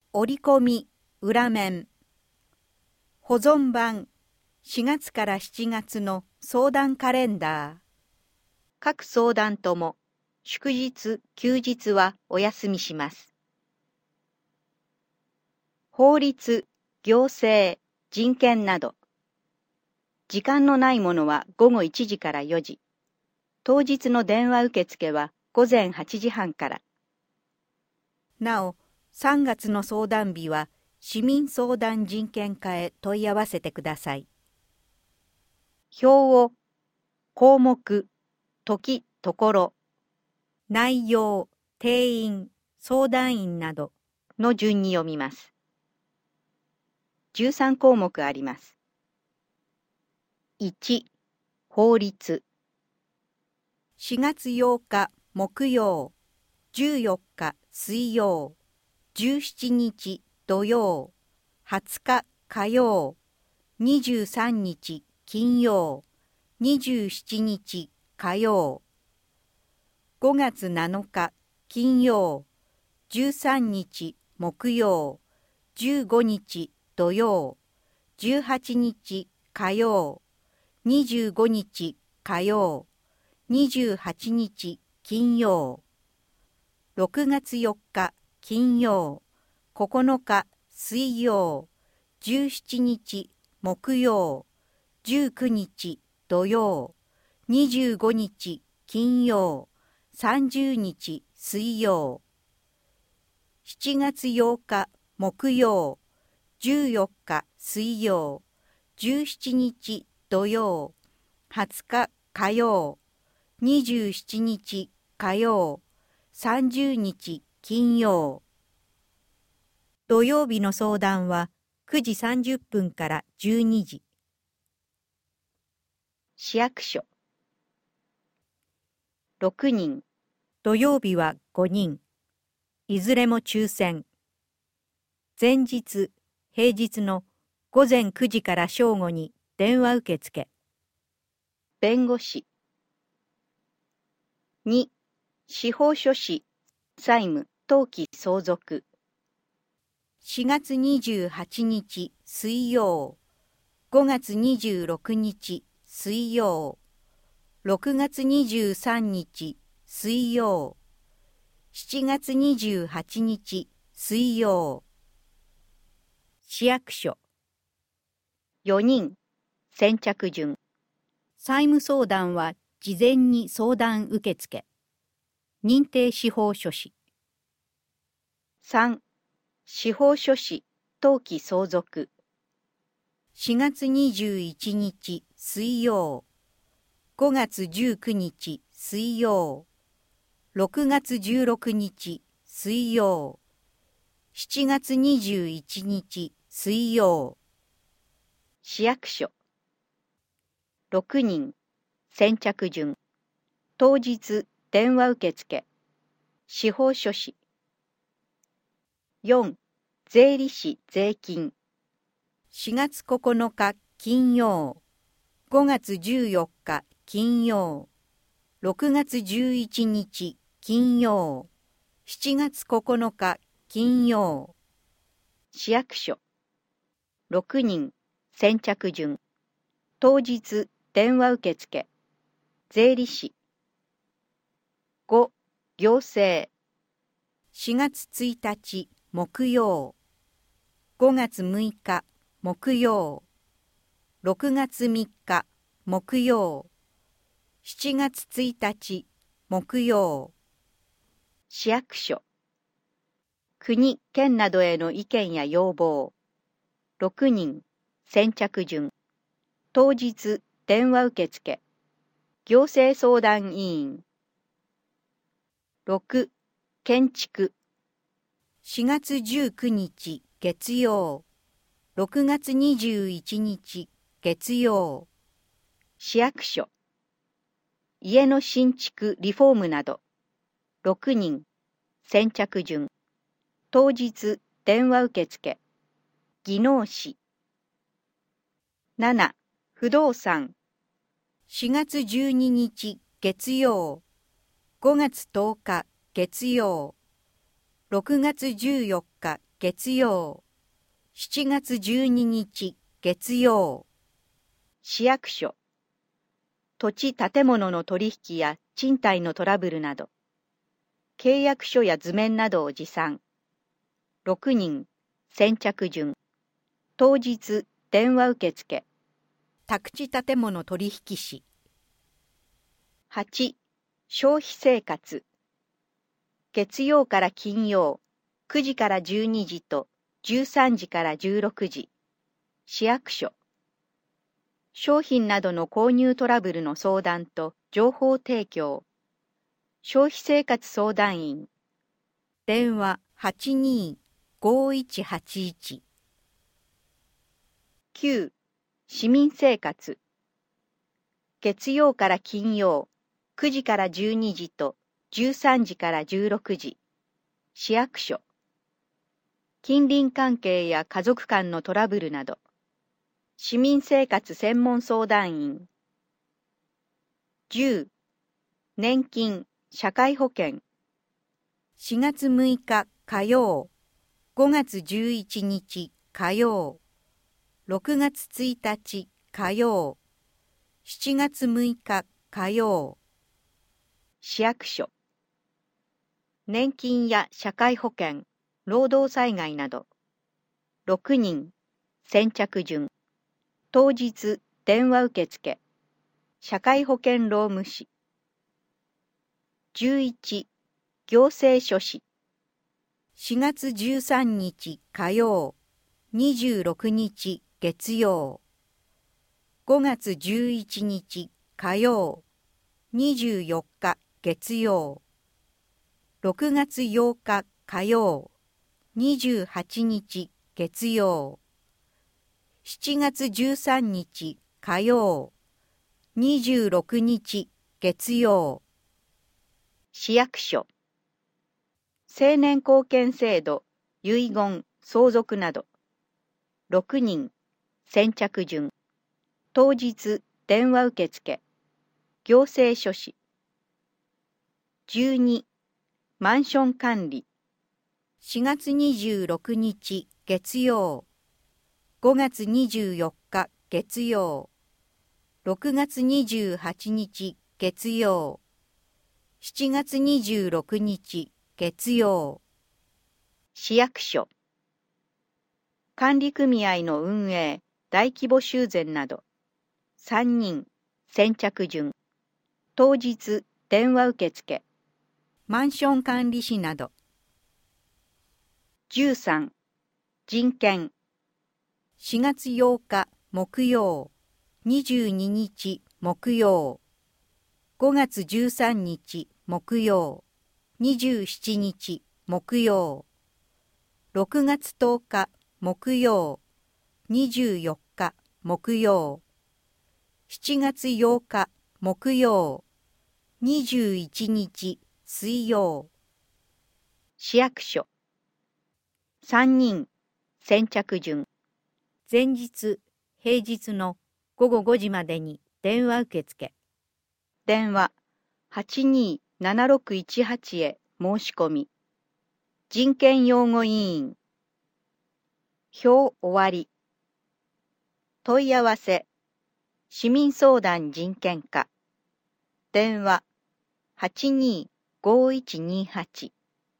折り込み裏面保存版4月から7月の相談カレンダー。各相談とも祝日休日はお休みします。法律、行政、人権など。時間のないものは午後1時から4時。当日の電話受付は午前8時半から。なお、3月の相談日は市民相談人権課へ問い合わせてください。表を項目、時、ところ、内容、定員、相談員などの順に読みます。13項目あります。1、法律。4月8日木曜、14日水曜、17日土曜、20日火曜、23日金曜、27日火曜。5月7日金曜、13日木曜、15日土曜、18日火曜、25日火曜、28日金曜。6月4日金曜、9日水曜、17日木曜、19日土曜、25日金曜、30日水曜。7月8日木曜、14日水曜、17日土曜、20日火曜、27日火曜、30日金曜。土曜日の相談は9時30分から12時。市役所。6人。土曜日は5人。いずれも抽選。前日、平日の午前9時から正午に電話受付。弁護士。2、司法書士、債務、登記相続。4月28日水曜、5月26日水曜、6月23日水曜、7月28日水曜。市役所。4人、先着順。債務相談は事前に相談受付。認定司法書士。3、司法書士、登記相続。4月21日水曜、5月19日水曜、6月16日水曜、7月21日水曜。市役所。6人、先着順。当日、電話受付。司法書士。4、税理士税金。4月9日金曜、5月14日金曜、6月11日金曜、7月9日金曜。市役所。6人、先着順。当日、電話受付。税理士。5、行政。4月1日木曜、5月6日木曜、6月3日木曜、7月1日木曜。市役所。国、県などへの意見や要望。6人、先着順。当日、電話受付。行政相談委員。6、建築。4月19日月曜、6月21日月曜。市役所。家の新築リフォームなど。6人、先着順。当日、電話受付。技能士。7、不動産。4月12日月曜、5月10日月曜、6月14日月曜。7月12日月曜。市役所。土地建物の取引や賃貸のトラブルなど。契約書や図面などを持参。6人、先着順。当日、電話受付。宅地建物取引士。8、消費生活。月曜から金曜、9時から12時と13時から16時。市役所。商品などの購入トラブルの相談と情報提供。消費生活相談員。電話82-5181。9、市民生活。月曜から金曜、9時から12時と13時から16時。市役所。近隣関係や家族間のトラブルなど。市民生活専門相談員。10、年金、社会保険。4月6日火曜、5月11日火曜、6月1日火曜、7月6日火曜。市役所。年金や社会保険、労働災害など。6人、先着順。当日、電話受付。社会保険労務士。11、行政書士。4月13日火曜、26日月曜。5月11日火曜、24日月曜。6月8日火曜、28日月曜。7月13日火曜、26日月曜。市役所。青年貢献制度、遺言、相続など。6人、先着順。当日、電話受付。行政書士。12、マンション管理。4月26日月曜。5月24日月曜。6月28日月曜。7月26日月曜。市役所。管理組合の運営、大規模修繕など。3人、先着順。当日、電話受付。マンション管理士など。13、人権。4月8日木曜、22日木曜。5月13日木曜、27日木曜。6月10日木曜、24日木曜。7月8日木曜、21日水曜。市役所。3人、先着順。前日、平日の午後5時までに電話受付。電話82-7618へ申し込み。人権擁護委員。表終わり。問い合わせ。市民相談人権課。電話82-5128。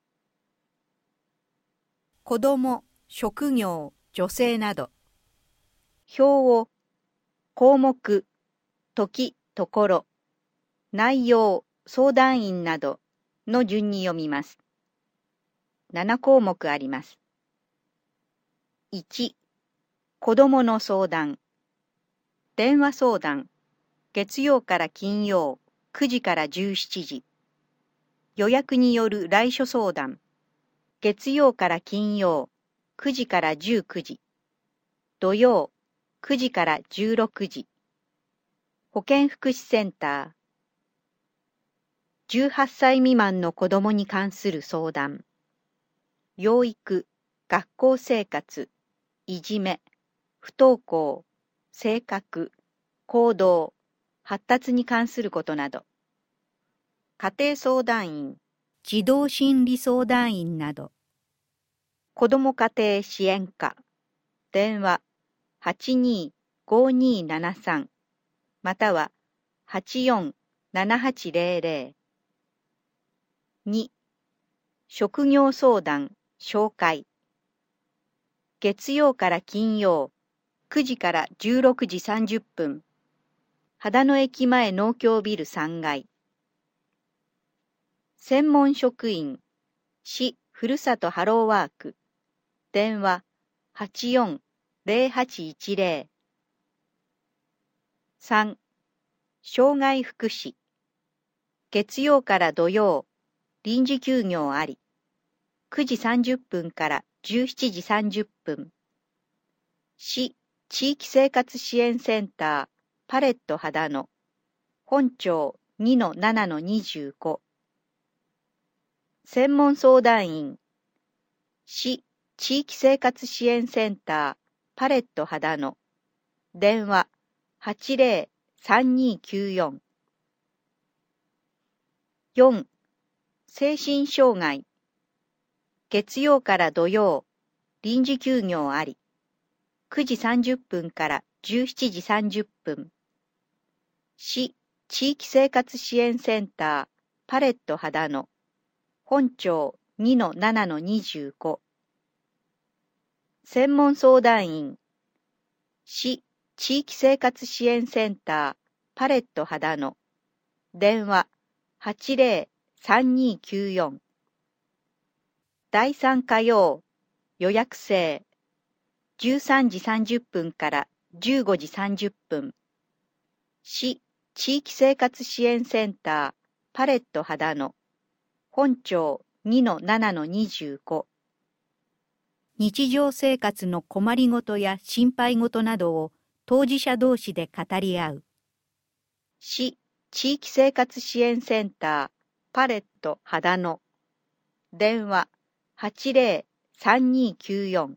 子ども、職業、女性など。表を項目、時、ところ、内容、相談員などの順に読みます。7項目あります。1、子どもの相談。電話相談。月曜から金曜、9時から17時。予約による来所相談。月曜から金曜、9時から19時。土曜、9時から16時。保健福祉センター。18歳未満の子どもに関する相談。養育、学校生活、いじめ、不登校、性格、行動、発達に関することなど。家庭相談員、児童心理相談員など。 子ども家庭支援課電話825273または847800。2. 職業相談紹介月曜から金曜9時から16時30分秦野駅前農協ビル3階専門職員市ふるさとハローワーク電話840810。 3. 障害福祉月曜から土曜臨時休業あり9時30分から17時30分市地域生活支援センターパレット秦野本町 2-7-25。 専門相談員市地域生活支援センターパレット秦野電話803294。 4. 精神障害月曜から土曜臨時休業あり9時30分から17時30分市地域生活支援センターパレット秦野本町 2-7-25。 専門相談員市地域生活支援センターパレット秦野電話803294。第3火曜予約制13時30分から15時30分市地域生活支援センターパレット秦野本町 2-7-25。 日常生活の困りごとや心配事などを当事者同士で語り合う市地域生活支援センターパレット秦野電話803294。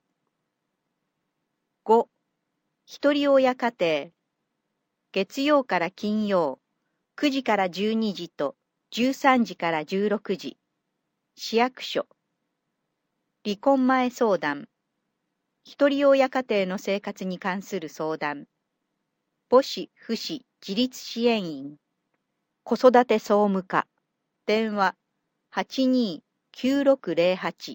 5. ひとり親家庭月曜から金曜9時から12時と13時から16時市役所離婚前相談ひとり親家庭の生活に関する相談母子父子自立支援員子育て総務課電話829608。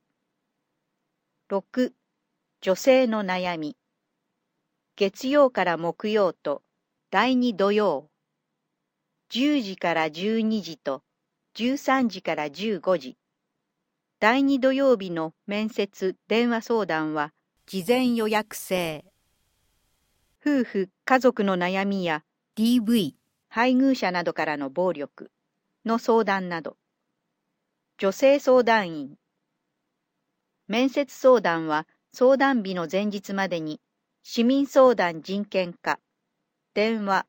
6. 女性の悩み月曜から木曜と第2土曜10時から12時と13時から15時第2土曜日の面接電話相談は事前予約制夫婦家族の悩みや DV 配偶者などからの暴力の相談など女性相談員面接相談は相談日の前日までに市民相談人権課電話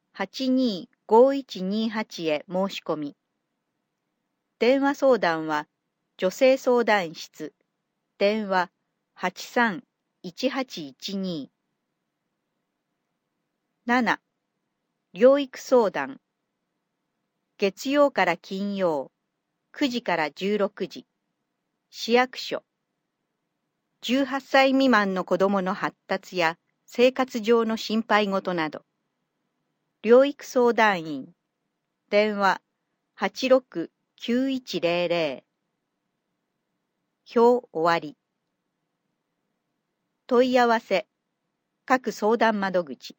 825128へ申し込み電話相談は女性相談室電話831812。 7. 療育相談月曜から金曜9時から16時市役所18歳未満の子どもの発達や生活上の心配事など療育相談員電話869100。表終わり問い合わせ各相談窓口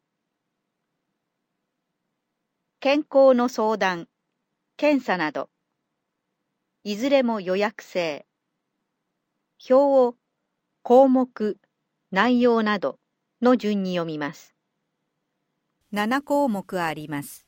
健康の相談検査などいずれも予約制表を項目内容などの順に読みます7項目あります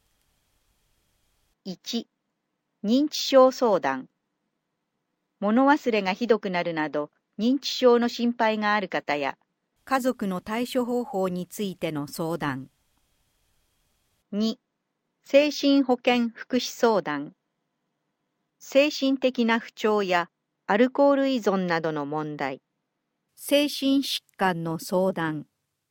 1. 認知症相談物忘れがひどくなるなど認知症の心配がある方や家族の対処方法についての相談。2. 精神保健福祉相談精神的な不調やアルコール依存などの問題精神疾患の相談。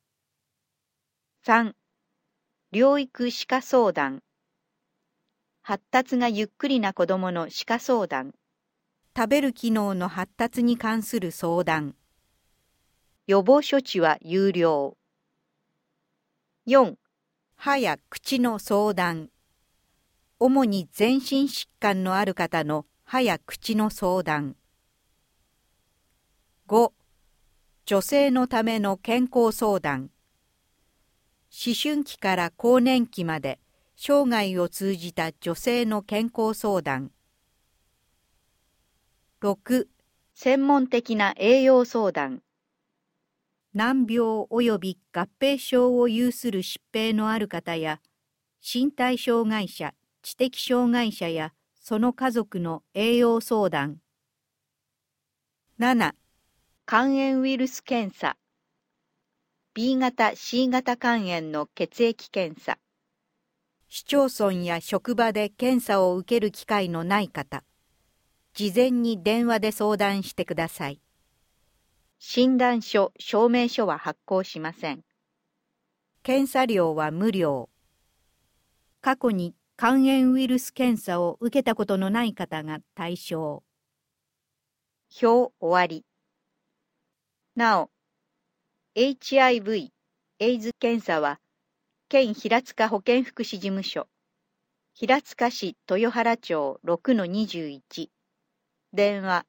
3. 療育歯科相談発達がゆっくりな子どもの歯科相談食べる機能の発達に関する相談。予防処置は有料。4. 歯や口の相談。主に全身疾患のある方の歯や口の相談。5. 女性のための健康相談。思春期から更年期まで生涯を通じた女性の健康相談。6. 専門的な栄養相談。難病及び合併症を有する疾病のある方や、身体障害者、知的障害者やその家族の栄養相談。7. 肝炎ウイルス検査。B 型 C 型肝炎の血液検査。市町村や職場で検査を受ける機会のない方、事前に電話で相談してください。診断書・証明書は発行しません。検査料は無料。過去に肝炎ウイルス検査を受けたことのない方が対象。表終わり。なお、HIV、エイズ検査は、県平塚保健福祉事務所、平塚市豊原町 6-21、電話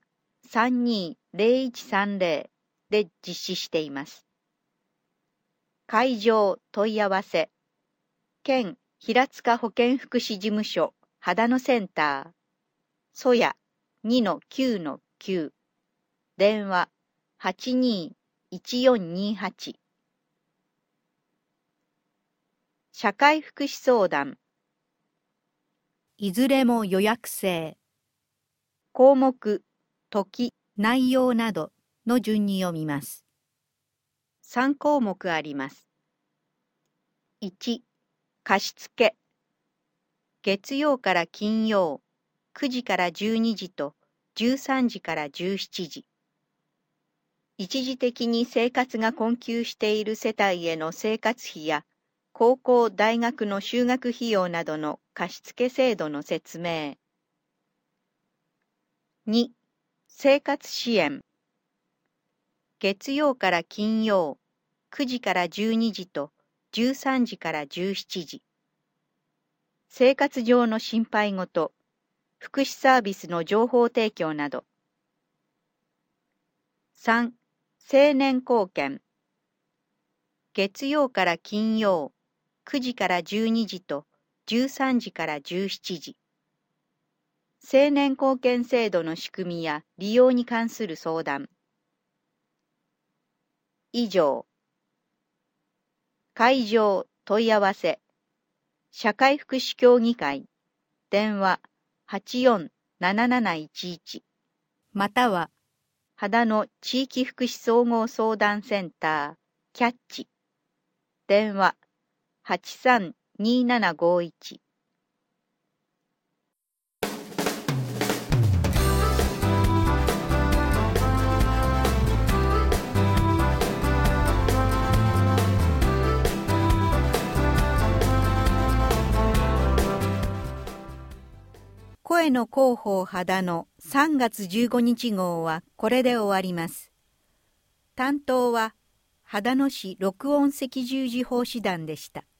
32-0130で実施しています。会場問い合わせ、県平塚保健福祉事務所秦野センター、そや 2-9-9、電話82-1428。社会福祉相談。いずれも予約制。項目、時、内容などの順に読みます。3項目あります。1、貸付。月曜から金曜、9時から12時と13時から17時。一時的に生活が困窮している世帯への生活費や高校・大学の修学費用などの貸付制度の説明。2、生活支援。月曜から金曜、9時から12時と13時から17時。生活上の心配事、福祉サービスの情報提供など。3、青年貢献。月曜から金曜、9時から12時と13時から17時。青年貢献制度の仕組みや利用に関する相談。以上。会場問い合わせ。社会福祉協議会。電話847711。または、秦野地域福祉総合相談センター、キャッチ。電話832751。声の広報秦野3月15日号はこれで終わります。担当は秦野市録音赤十字奉仕団でした。